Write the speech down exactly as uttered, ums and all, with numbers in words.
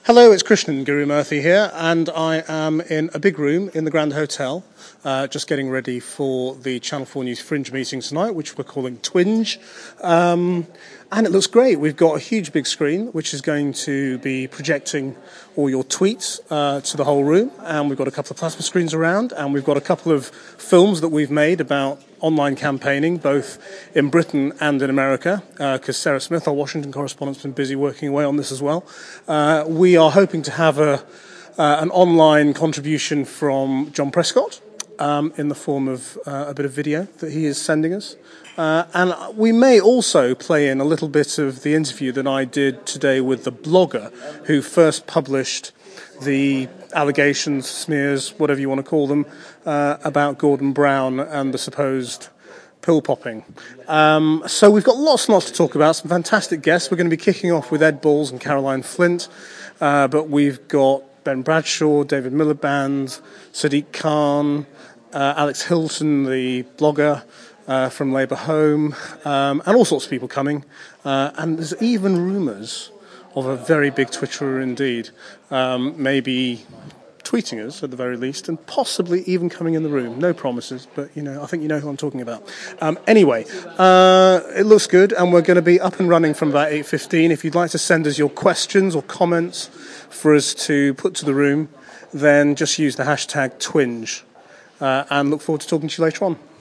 Hello, it's Krishnan Gurumurthy here, and I am in a big room in the Grand Hotel, uh, just getting ready for the Channel four News Fringe meeting tonight, which we're calling Twinge. Um, and it looks great. We've got a huge big screen, which is going to be projecting all your tweets uh, to the whole room, and we've got a couple of plasma screens around, and we've got a couple of films that we've made about online campaigning, both in Britain and in America, because uh, Sarah Smith, our Washington correspondent, has been busy working away on this as well. Uh, we are hoping to have a, uh, an online contribution from John Prescott um, in the form of uh, a bit of video that he is sending us. Uh, and we may also play in a little bit of the interview that I did today with the blogger who first published the allegations, smears, whatever you want to call them, uh, about Gordon Brown and the supposed pill popping. Um, so we've got lots and lots to talk about, some fantastic guests. We're going to be kicking off with Ed Balls and Caroline Flint, uh, but we've got Ben Bradshaw, David Miliband, Sadiq Khan, uh, Alex Hilton, the blogger, Uh, from Labour Home, um, and all sorts of people coming. Uh, and there's even rumours of a very big Twitterer indeed, um, maybe tweeting us at the very least, and possibly even coming in the room. No promises, but you know, I think you know who I'm talking about. Um, anyway, uh, it looks good, and we're going to be up and running from about eight fifteen. If you'd like to send us your questions or comments for us to put to the room, then just use the hashtag Twinge, uh, and look forward to talking to you later on.